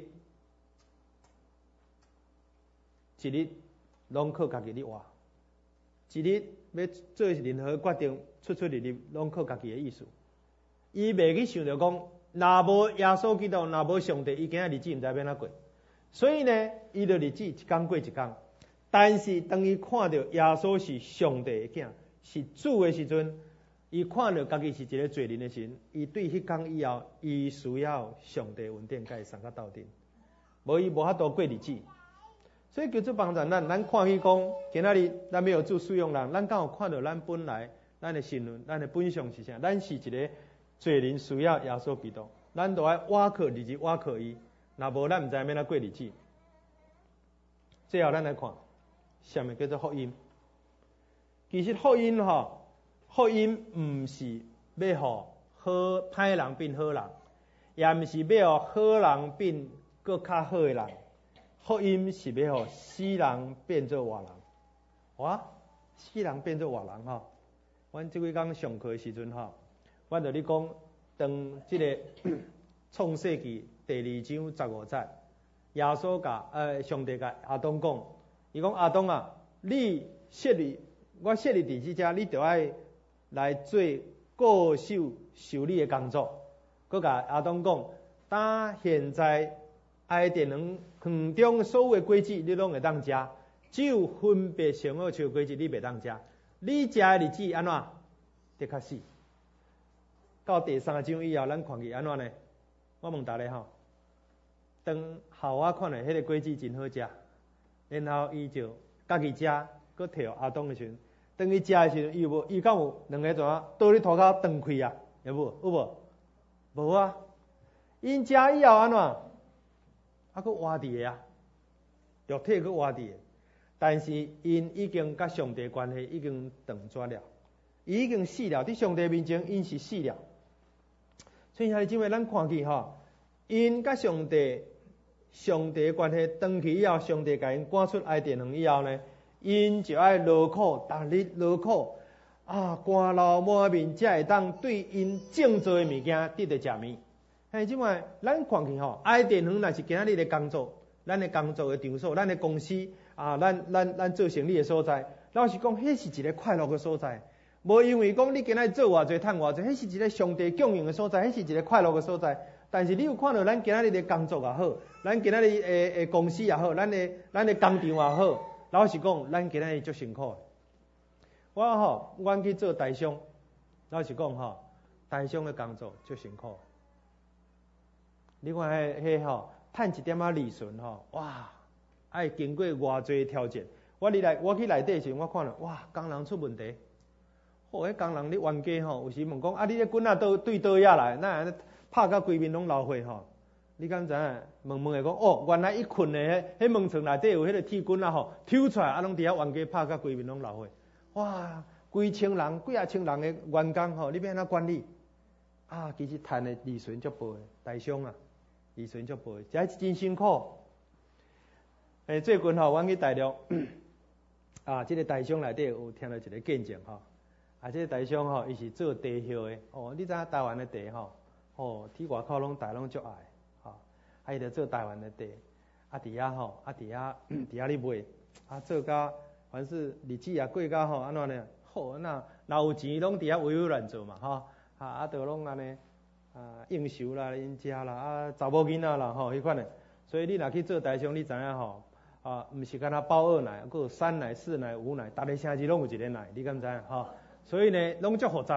一日拢靠家己咧活，一日要做任何决定，出出入入拢靠家己的意思。伊袂去想着讲，若无耶稣基督，若无上帝，伊今仔日子毋知要怎过。所以呢，伊就日子一天过一天。但是当伊看到耶稣是上帝的囝，是主的时阵，伊看到家己是一个罪人的时，伊对迄天以后，伊需要上帝恩典，甲伊送到斗阵，无伊无法度过日子。所以求主帮助咱，咱看起讲，今仔日咱要有主使用人，咱敢有看到咱本来咱的身份、咱的本相是啥？咱是一个罪人，需要耶稣基督，咱就爱倚靠日日倚靠伊。若无咱毋知要怎过日子。最后咱来看，啥物叫做福音？其实福音吼，福音毋是要互好歹人变好人，也毋是要互好人变搁较好的人。福音是要互死人变做活人。哇，死人变做活人吼！阮即几工上课的时阵吼，阮就咧讲，当即个创世纪第二章十五节，耶稣甲呃上帝甲阿当讲，伊讲阿当啊，你设立我设立伫即遮，你着爱来做固守修理的工作。佮甲阿当讲，当现在爱电园园中所有的果子，你拢会当食，只有分别上好树果子你袂当食。你食的日子安怎？得较死。到第三章以后，咱看去安怎呢？我问大家吼，当夏娃看到迄个果子真好食，然后伊就家己食，佮摕阿当的时阵，当伊食的时阵，伊有无？伊敢有两个怎啊倒咧涂骹断开啊？有无？有无？无啊！因食以后安怎？啊，佮活伫个啊，肉体佮活伫个，但是因已经甲上帝关系已经断绝了，伊已经死了。伫上帝面前，因是死了。所以兄弟姊妹，咱看去吼，因甲上帝、上帝的关系断去以后，上帝甲因赶出爱甸园以后呢，因就爱劳苦，逐日劳苦啊，汗流满面，才会当对因种做的物件得到食物。兄弟姊妹，咱看去吼，爱甸园若是今仔日的工作，咱的工作的场所，咱的公司啊，咱咱咱做生意的所在，老实讲，迄是一个快乐的所在。无因为讲你今仔做偌济，趁偌济，迄是一个上帝供应的所在，迄是一个快乐的所在。但是你有看到咱今仔日的工作也好，咱今仔日诶诶公司也好，咱的咱的工厂也好，老实讲，咱今仔日足辛苦。我吼，阮去做台商，老实讲吼，台商的工作足辛苦。你看迄迄吼，趁一点仔利润吼，哇，爱经过偌济挑战。我入来，我去内底时，我看到哇，工人出问题。哦，迄工人咧冤家吼，有时问讲啊，你咧棍仔倒对倒遐来，那安尼拍到规面拢流血吼。你敢知影？问问下讲，哦，原来伊困诶迄迄门床内底有迄个铁棍仔吼，抽出来啊，拢伫遐冤家拍到规面拢流血。哇，规千人、几啊千人诶员工吼，你要安怎管理？啊，其实趁诶利润足薄诶，台商啊，利润足薄诶，这真辛苦。诶，最近吼，阮去大陆啊，即、这个台商内底有听到一个见证吼。啊，这个台商吼，伊是做地叶的哦。你知影台湾的地吼，哦，伫外口拢大拢足爱，吼、哦，啊，伊就做台湾的地，啊，伫遐吼，啊，伫遐伫遐咧卖，啊，做甲凡是日子也过甲吼，安怎呢？好，那若有钱拢伫遐委委乱做嘛，吼、哦，啊，啊，就拢安尼啊，应酬啦、因食啦、啊，查某囡仔啦，吼、哦，迄款的。所以你若去做台商，你知影吼，啊，毋是干那包二奶，佫有三奶、四奶、五奶，逐个城市拢有一个奶，你敢知影？吼、哦。所以呢，拢足复杂的。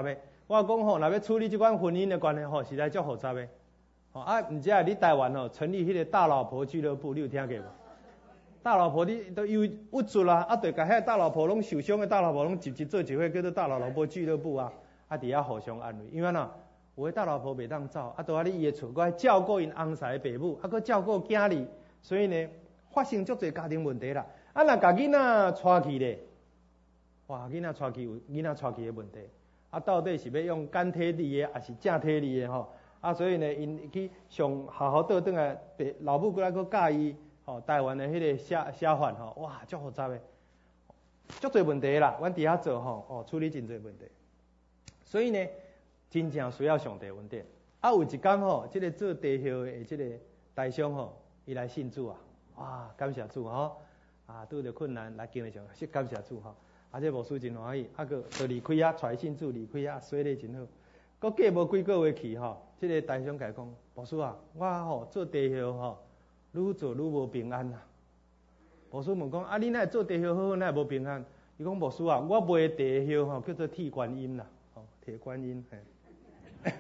我讲吼，若要处理即款婚姻的关系吼，实在足复杂的。吼啊，毋知啊，你台湾吼成立迄个大老婆俱乐部，你有听过无？大老婆你都有有做啦，啊，对，甲遐大老婆拢受伤的大老婆拢集集做一伙，叫做大老婆俱乐部啊，啊，伫遐互相安慰，因为呐，有的大老婆袂当走，啊，拄啊你伊的厝，佮照顾因翁婿的爸母，啊，佮照顾囝儿，所以呢，发生足侪家庭问题啦。啊，若甲囡仔带去咧，哇，囡仔带去有囡仔带去的问题，啊，到底是要用干体力的，还是正体力的吼？啊，所以呢，因去上好好倒转来，老母过来佮教伊。哦，台湾的迄个写写法吼，哇，足复杂的，足侪问题啦。阮伫遐做吼，哦，处理真侪问题。所以呢，真正需要上帝恩典。啊，有一天吼，即、这个做地号的即个大兄吼，伊来信主啊，哇，感谢主吼，啊，拄着困难来经历上，是感谢主吼。啊，这牧师真欢喜，啊个就离开啊，带信主离开啊，洗礼真好。搁过无几个月去吼，即、这个大兄甲伊讲，牧师啊，我吼做地号吼。愈做愈无平安啦！牧师问讲：啊，你哪会做地号好好，哪会无平安？伊讲：牧师啊，我卖地号吼叫做铁观音啦，吼铁观音嘿。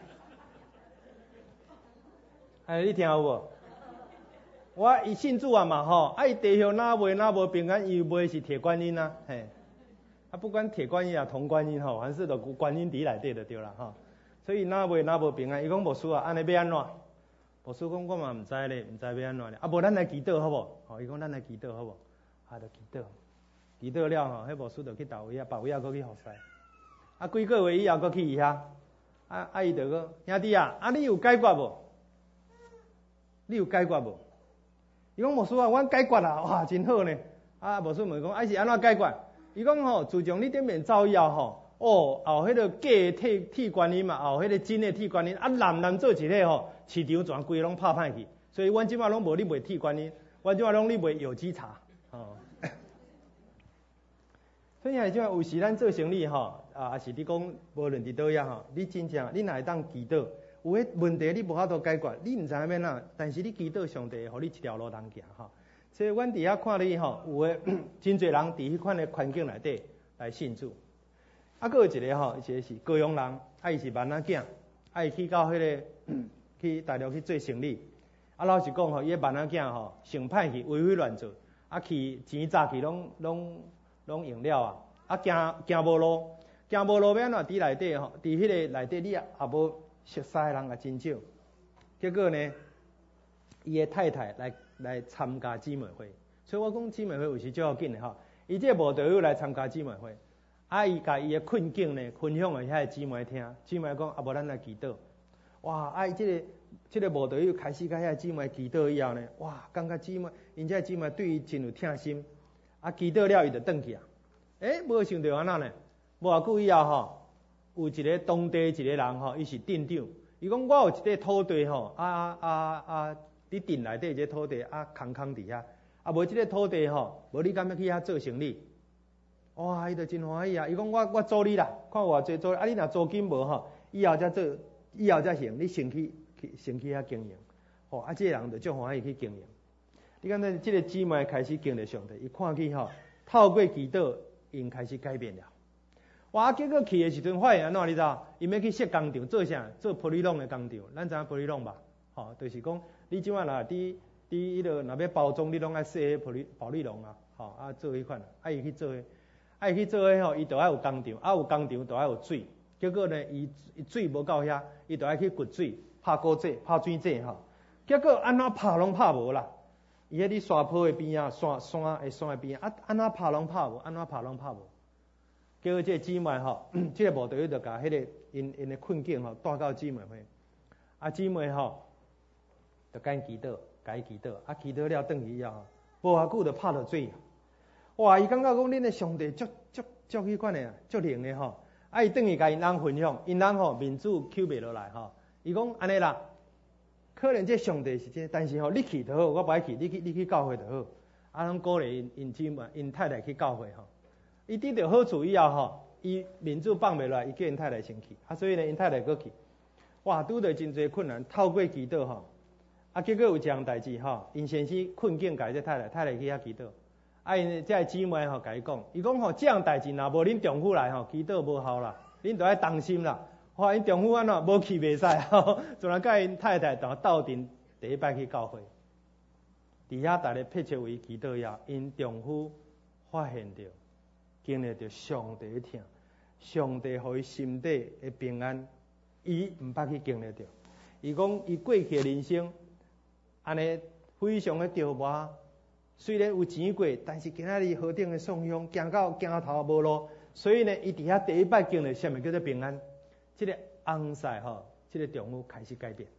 哎，你听有无？我伊信主啊嘛吼，啊伊地号哪卖哪无平安，伊卖是铁观音啊，嘿。啊，不管铁观音啊、铜观音吼，凡是都观音伫内底就对啦吼。所以哪卖哪无平安，伊讲牧师啊，安尼要安怎？牧师讲，我嘛毋知咧，毋知要安怎咧。啊，无咱来祈祷好无？吼，伊讲咱来祈祷好无？啊，就祈祷，祈祷了吼，迄牧师就去倒位啊，倒位啊，搁去服侍。啊，几个月以后搁去伊遐，啊啊伊就讲，兄弟啊，啊你有解决无？你有解决无？伊讲牧师啊，阮解决啦，哇，真好呢。啊，牧师问讲，啊是安怎解决？伊讲吼，自从你顶面走以后吼。哦，后迄个假的铁铁观音嘛，后迄个真的铁观音，啊男男做一个吼，市场全规拢拍歹去，所以阮即摆拢无咧卖铁观音，阮即摆拢咧卖有机茶，哦。所以啊，即摆有时咱做生意吼，啊，也是你讲无论伫倒遐吼，你真正你若会当祈祷，有迄问题你无法度解决，你毋知影要哪，但是你祈祷上帝，互你一条路通行吼。所以阮伫遐看你吼，有诶真侪人伫迄款诶环境内底来信主。啊，佫有一个吼，一个是高雄人，啊，伊是闽仔囝，啊，伊去到迄、那个去大陆去做生意，啊，老实讲吼，伊个闽仔囝吼，成歹去，为非乱做，啊，去钱早去拢拢拢用了啊，啊，行行无路，行无路要安怎伫内底吼？伫迄个内底你也也无熟悉的人也真少，结果呢，伊个太太来来参加姊妹会，所以我讲姊妹会有时最要紧的吼，伊这无队友来参加姊妹会。啊！伊甲伊的困境呢，分享给遐姊妹听，姊妹讲啊，无咱来祈祷。哇！啊，伊即、这个即、这个无队友开始甲遐姊妹祈祷以后呢，哇，感觉姊妹，因这姊妹对伊真有疼心。啊，祈祷了伊就转去啊。诶，无想到安那呢？无偌久以后吼，有一个当地一个人吼，伊是镇长，伊讲我有一块土地吼，啊啊啊啊，伫镇内底一个土地啊，空空伫遐，啊，无即个土地吼，无你敢要去遐做生意？哇！伊就真欢喜啊！伊讲我我租你啦，看偌济租，啊你若租金无吼，以后才做，以后才行，你先去去先去遐经营，吼啊！这个人就足欢喜去经营。你看，这个姊妹开始经历上帝，伊看去吼，透过祈祷，因开始改变了。哇！结果去的时阵发现安怎你知？因要去设工厂，做啥？做玻璃拢的工厂。咱知影玻璃拢吧？吼，就是讲你即摆若伫伫迄落若要包装，你拢爱设玻璃玻璃拢啊，吼啊做迄款，啊伊去做迄。爱去做迄吼，伊就爱有工厂，啊有工厂就爱有水。结果呢，伊伊水无够遐，伊就爱去掘水，拍锅井、拍水井吼。结果安怎拍拢拍无啦。伊迄伫山坡的边啊，山山的山的边啊，安怎拍拢拍无，安怎拍拢拍无。结果这姊妹吼，这个无队友就甲迄个因因的困境吼带到姊妹会，啊姊妹吼就甲因祈祷，甲伊祈祷，啊祈祷了转去以后，无偌久就拍到水。哇！伊感觉讲恁的上帝足足足迄款的，足灵的吼。啊，伊转去甲因翁分享，因翁吼面子扣袂落来吼。伊讲安尼啦，可能这上帝是这，但是吼你去就好，我不爱去，你去你去教会就好。啊，拢鼓励因因姊妹、因太太去教会吼。伊得到好处以后吼，伊面子放袂落来，伊叫因太太先去。啊，所以呢，因太太搁去。哇，拄着真侪困难，透过祈祷吼，啊，结果有一项代志吼，因先生困境甲这太太，太太去遐祈祷。啊，因这姊妹吼，甲伊讲，伊讲吼，这样代志若无恁丈夫来吼，祈祷无效啦，恁着爱当心啦。 哇，因丈夫安怎无去袂使吼，就来甲因太太同斗阵第一摆去教会，伫遐逐日辟切为祈祷以后，因丈夫发现着经历着上帝的疼，上帝互伊心底的平安，伊毋捌去经历着。伊讲伊过去的人生安尼非常的凋磨，虽然有钱过，但是今仔日河顶的送香行到行头无路，所以呢，伊伫遐第一摆经历什么叫做平安？这个翁婿吼，这个丈夫开始改变，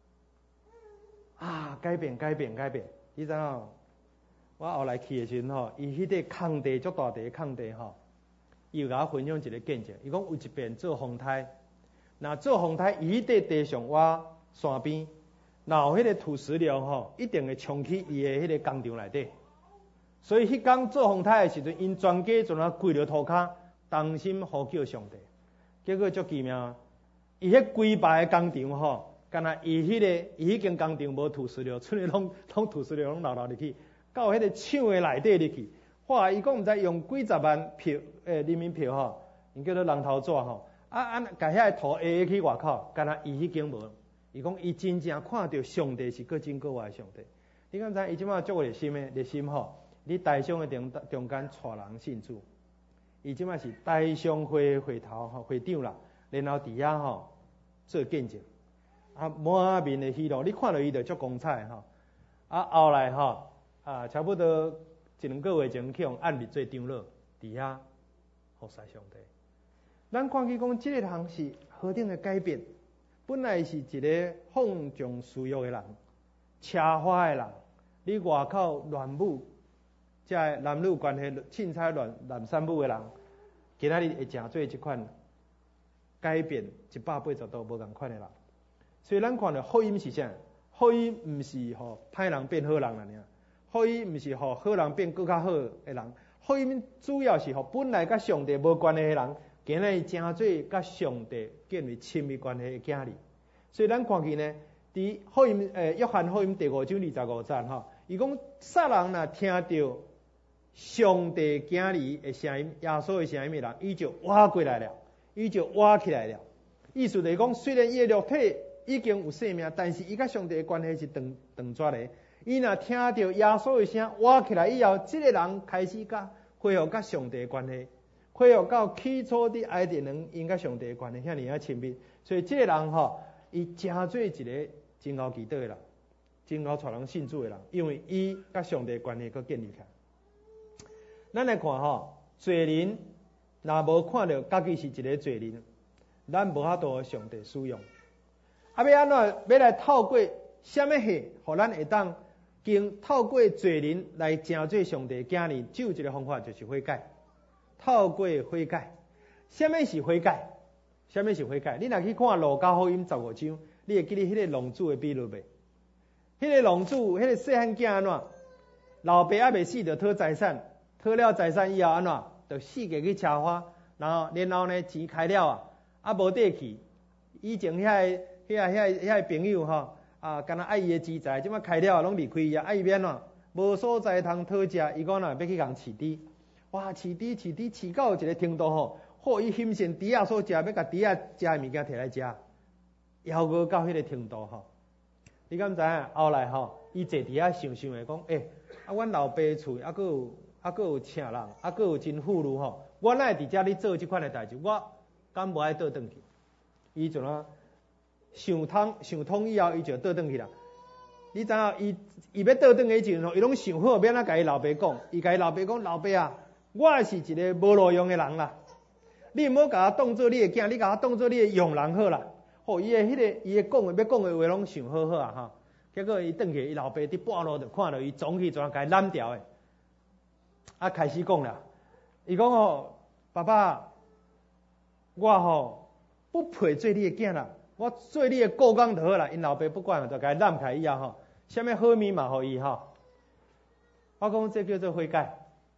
啊，改变改变改变，你知影？我后来去的时阵吼，伊迄个空地足大地空地吼，伊有甲我分享一个见证，伊讲有一遍做风台，那做风台伊迄块地上挖山边，若有迄个土石流吼，一定会冲去伊的迄个工厂内底。所以迄天做风台的时阵，因全家就那跪着涂骹，同心呼叫上帝。结果足奇妙，伊迄规排的工厂吼，敢若伊迄个伊迄间工厂无土石流，剩的拢拢土石流拢流流入去，到迄个厂的内底入去。哇！伊讲毋知用几十万票诶人民票吼，因叫做人头纸吼，啊啊，甲遐个土下去外口，敢若伊迄间无。伊讲伊真正看到上帝是佫真佫活的上帝。你敢知伊即摆足热心的热心吼？伫台商的中中间带人信主。伊即摆是台商会会头吼会长啦，然后伫遐吼做见证，啊满面的喜乐，你看到伊就足光彩吼。啊后来吼啊差不多一两个月前去用按立做长老，伫遐服侍上帝。咱看去讲，即个人是何等的改变。本来是一个放纵私欲的人，车花的人，你外口乱舞，即个男女关系凊彩乱乱散步的人，今仔日会成做即款改变一百八十度无共款的人。所以咱看到福音是啥？福音毋是互歹人变好人啦，尔。福音毋是互好人变更较好的人，福音主要是互本来甲上帝无关系的人。今日正做甲上帝建立亲密关系的囝儿，所以咱看见呢，伫福音诶约翰福音第五章二十五节吼，伊讲撒人若听到上帝囝儿的声音、耶稣的声音的人，伊就活过来了，伊就活起来了。意思就是讲，虽然伊的肉体已经有生命，但是伊甲上帝的关系是断断绝的。伊若听到耶稣的声活起来以后，即、这个人开始甲恢复甲上帝的关系。恢复到起初伫爱的人因甲上帝的关系遐尼啊亲密，所以即个人吼，伊真做一个真够祈祷的人，真够带人信主的人，因为伊甲上帝的关系佫建立起来。咱来看吼，罪人若无看到家己是一个罪人，咱无法度上帝使用。啊，要安怎要来透过什么戏，互咱会当经透过罪人来成做上帝的囝儿？只有一个方法，就是悔改。透过悔改，什么是悔改？什么是悔改？你若去看路加福音十五章，你会记得迄个浪子的比喻未？迄个浪子，迄个细汉囝安怎？老爸还未死就讨财产，讨了财产以后安怎？就四界去车花，然后然后呢钱开了啊，啊无地去。以前遐个遐个遐个遐个朋友吼，啊，敢若爱伊的资财，即摆开了拢离开伊啊，爱伊变怎？无所在通讨食，伊讲若要去共饲猪。哇，饲猪饲猪饲到一个程度吼，好伊欣赏猪仔所食，要甲猪仔食的物件摕来食，夭饿到迄个程度吼。你敢知影？后来吼，伊坐伫遐想想的讲，诶、欸，啊，阮老爸厝还佫有还佫有请人，还佫有真富裕吼，我哪会伫遮咧做即款的代志？我敢无爱倒转去？伊就哪想通想通以后，伊就倒转去啦。你知影？伊伊要倒转去时阵吼，伊拢想好要哪甲伊老爸讲，伊甲伊老爸讲，老爸啊。我是一个无路用的人啦，你毋好甲我当做你的囝，你甲我当做你的佣人好啦。吼，伊的迄个伊的讲的要讲的话拢想好好啊哈。结果伊转去，伊老爸伫半路就看到伊撞去，全甲伊揽掉的。啊，开始讲啦，伊讲吼，爸爸，我吼不配做你的囝啦，我做你的故工就好啦。因老爸不管，就甲伊揽开以后吼，啥物好物嘛互伊吼。我讲这叫做悔改。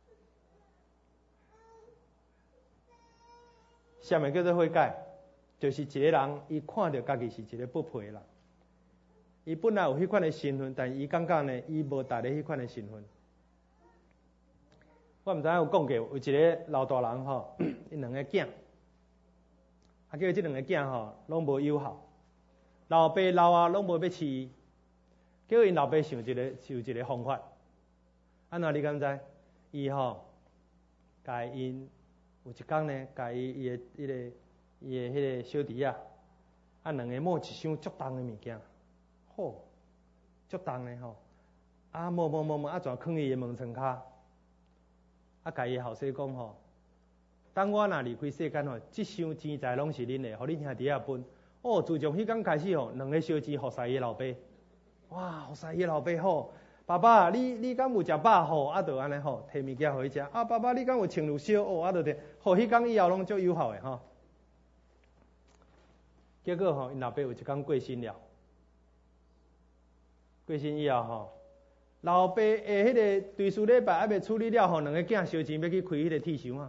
什么叫做悔改？就是一个人，伊看到家己是一个不配的人。伊本来有迄款的身份，但伊感觉呢，伊无达咧迄款的身份。我毋知影有讲过，有一个老大人吼，因两个囝，啊啊，叫即两个囝吼拢无友好，老爸老啊拢无要饲伊，叫因老爸想一个想一个方法，安怎你敢知？伊吼，甲因有一工呢，甲伊伊的迄个伊的迄个小弟啊，啊两个摸一箱足重的物件，吼，足重的吼，啊摸摸摸摸啊，全囥伊的门床骹，啊，甲伊后生讲吼。当我若离开世间吼，即箱钱财拢是恁的，互恁兄弟仔分。哦，自从迄天开始吼，两个烧钱互师伊老爸。哇，互师伊老爸吼，爸爸，你你敢有食饱吼？啊，就安尼吼，摕物件互伊食。啊，爸爸，你敢有穿入烧？哦，啊，就摕。吼，迄天以后拢足友好的吼。结果吼，因老爸有一天过身了。过身以后吼，老爸诶，迄个追思礼拜还未处理了吼，两个囝烧钱要去开迄个铁箱啊。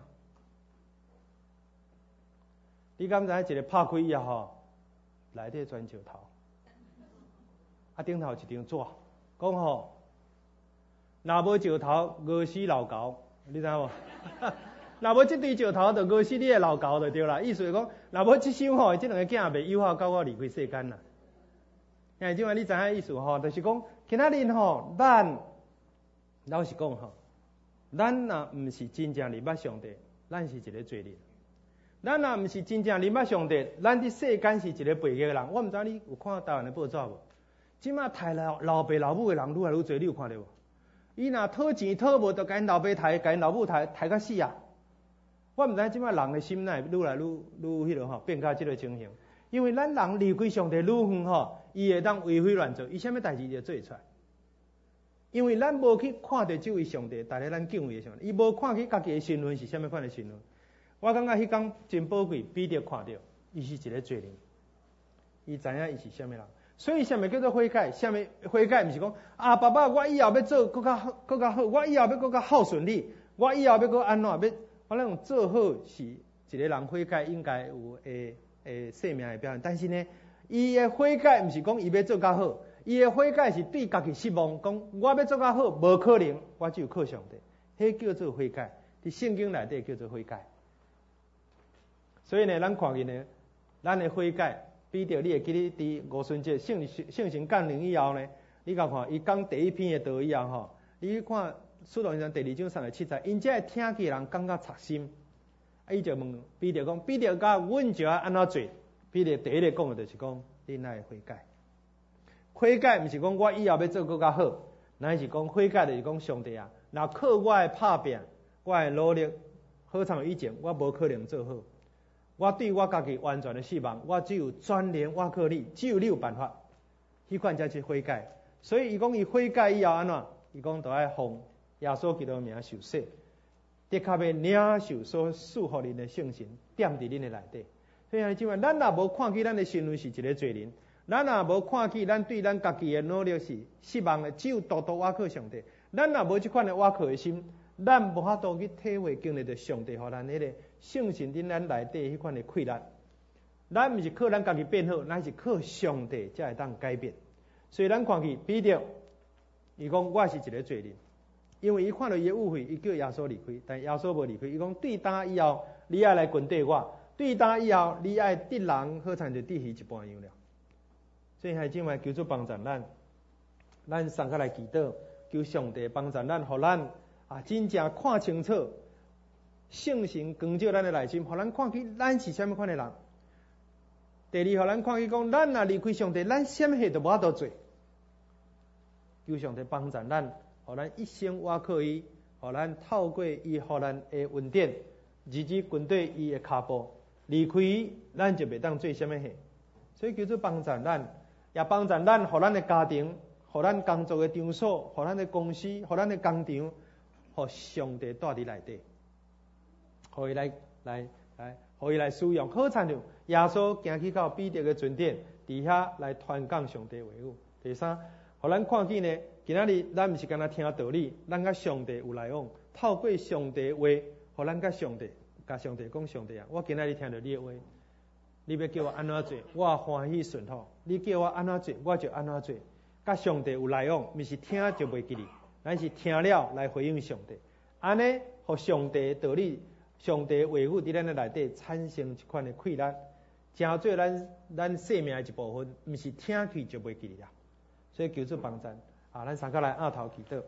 你敢知一个拍开以后吼，内底全石头，啊顶头一张纸，讲吼，若无石头，饿死老狗，你知无？若无即堆石头，就饿死你的老狗就对啦。意思是讲，若无即箱吼，即两个囝袂友好，到我离开世间啦。因为即摆你知影意思吼，就是讲，今仔日吼，咱老实讲吼，咱若毋是真正认捌上帝，咱是一个罪人。咱若毋是真正认捌上帝，咱伫世间是一个背逆的人。我毋知你有看台湾的报纸无？即马抬老老爸老母的人愈来愈多，你有看到无？伊若讨钱讨无，就甲因老爸抬，甲因老母抬，抬到死啊！我毋知即马人的心内愈来愈愈迄落吼，变到即个情形。因为咱人离开上帝愈远吼，伊会当为非乱做，伊啥物代志就做会出来。因为咱无去看到这位上帝，大家咱敬畏的上帝，伊无看去家己的身份是啥物款的身份。我感觉迄天真宝贵，彼得看到，伊是一个罪人，伊知影伊是啥物人，所以啥物叫做悔改？啥物悔改？毋是讲啊，爸爸，我以后要做更较好，更较好，我以后要更较孝顺你，我以后要更安怎？要反正做好是一个人悔改应该有诶诶生命的表现，但是呢，伊的悔改毋是讲伊要做较好，伊的悔改是对家己失望，讲我要做较好，无可能，我只有靠上帝，迄叫做悔改，伫圣经内底叫做悔改。所以呢，咱看见呢，咱的悔改，比着你会记得伫五旬节圣圣神降临以后呢，你甲看，伊讲第一篇的道以后吼，你看使徒行传第二章三十七节，因这听起人感觉插心，啊，伊就问彼得讲，彼得甲阮就要安怎做？彼得第一个讲的就是讲，你乃悔改。悔改毋是讲我以后要做更较好，乃是讲悔改就是讲上帝啊，若靠我的拍拼，我的努力，好像以前我无可能做好。我对我家己完全的失望，我只有专连我靠你，只有你有办法，迄款才是悔改。所以伊讲伊悔改以后安怎？伊讲就爱奉耶稣基督名受洗，的确要领受所赐福恁的圣神，点伫恁的内底。所以即摆咱若无看起咱的身份是一个罪人，咱若无看起咱对咱家己的努力是失望的，只有独独倚靠上帝。咱若无即款的倚靠的心，咱无法度去体会经历着上帝互咱迄个圣神伫咱内底迄款的溃烂。咱毋是靠咱家己变好，乃是靠上帝才会当改变。所以咱看去彼得，伊讲我是一个罪人，因为伊看到伊的误会，伊叫耶稣离开，但耶稣无离开。伊讲对当以后，你爱来跟缀我；对当以后，你爱得人，好像就得鱼一般样了。所以还今晚求主帮助咱，咱上课来祈祷，求上帝帮助咱，互咱啊真正看清楚圣神光照咱的内心，互咱看起咱是啥物款的人。第二，互咱看起讲，咱若离开上帝，咱啥物事都无法度做。求上帝帮助咱，互咱一生倚靠伊，互咱透过伊互咱的恩典，日日跟对伊的脚步，离开伊，咱就袂当做啥物事。所以求主帮助咱，也帮助咱，互咱的家庭，互咱工作的场所，互咱的公司，互咱的工场，互上帝带伫内底，互伊来来来，互伊来使用，好参像耶稣行去到彼得的船顶，伫遐来传讲上帝话语。第三，互咱看见呢，今仔日咱毋是干那听道理，咱甲上帝有来往，透过上帝话，互咱甲上帝，甲上帝讲上帝啊，我今仔日听到你的话，你要叫我安怎做，我欢喜顺服；你叫我安怎做，我就安怎做。甲上帝有来往，毋是听就袂记哩，咱是听了来回应上帝。安尼，互上帝道理、上帝话语伫咱的内底产生一款的溃烂， 成做咱咱生命的一部分，毋是听去就袂记哩啦。所以求主帮助啊，咱三个来拗头祈祷。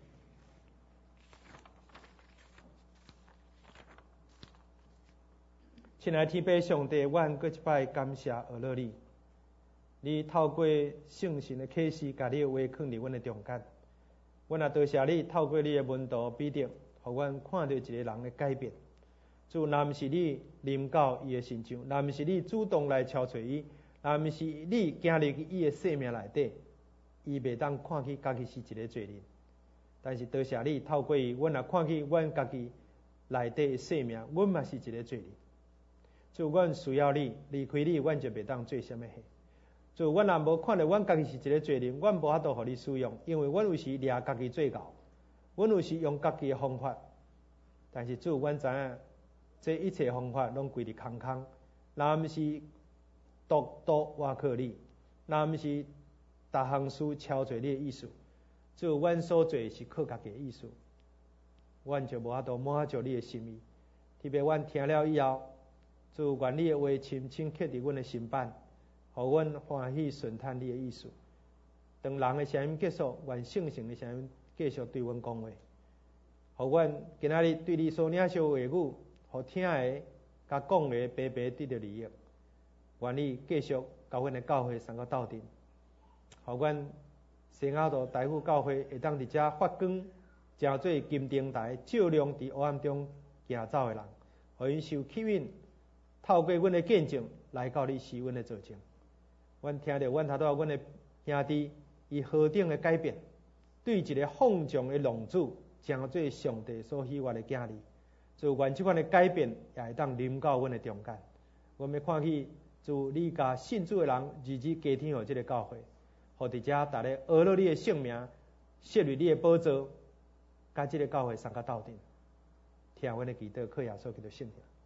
亲爱天父上帝，阮搁一摆感谢俄乐你，你透过圣神的启示，甲你的话放伫阮的中间。阮也多谢你透过你的门徒彼得，互阮看到一个人的改变。主，若毋是你临到伊的身上，若毋是你主动来敲找伊，若毋是你行入去伊的生命内底，伊袂当看起家己是一个罪人。但是多谢你透过伊，阮也看起阮家己内底的生命，阮嘛是一个罪人。主，阮需要你，离开你，阮就袂当做啥物事。主，阮若无看到阮家己是一个罪人，阮无法度互你使用，因为阮有时掠家己做狗，阮有时用家己的方法。但是主，阮知影，这一切方法拢归伫空空，若毋是独独倚靠你，若毋是逐项事超做你的意思。主，阮所做是靠家己的意思，阮就无法度满足你的心意。特别阮听了以后，主，愿你的话深深刻伫阮的心板，互阮欢喜顺叹你的意思。当人的声音结束，愿圣神的声音继续对阮讲话，互阮今仔日对你所领受的话语，互听的甲讲的白白得到利益。愿你继续甲阮的教会三个斗阵，互阮西雅图大富教会会当伫遮发光，成做金灯台，照亮伫黑暗中行走的人，互因受吸引。透过阮的见证来到你施恩的造成，阮听到阮头拄阮的兄弟伊何等的改变，对一个放纵的浪子，成做上帝所喜悦的囝儿。就愿即款的改变也会当临到阮的中间。阮要看去，就你甲信主的人日日加添互即个教会，互伫遮逐个学了你的性命，设立你的宝座，甲即个教会三个斗阵。听阮的祈祷，靠耶稣基督圣名。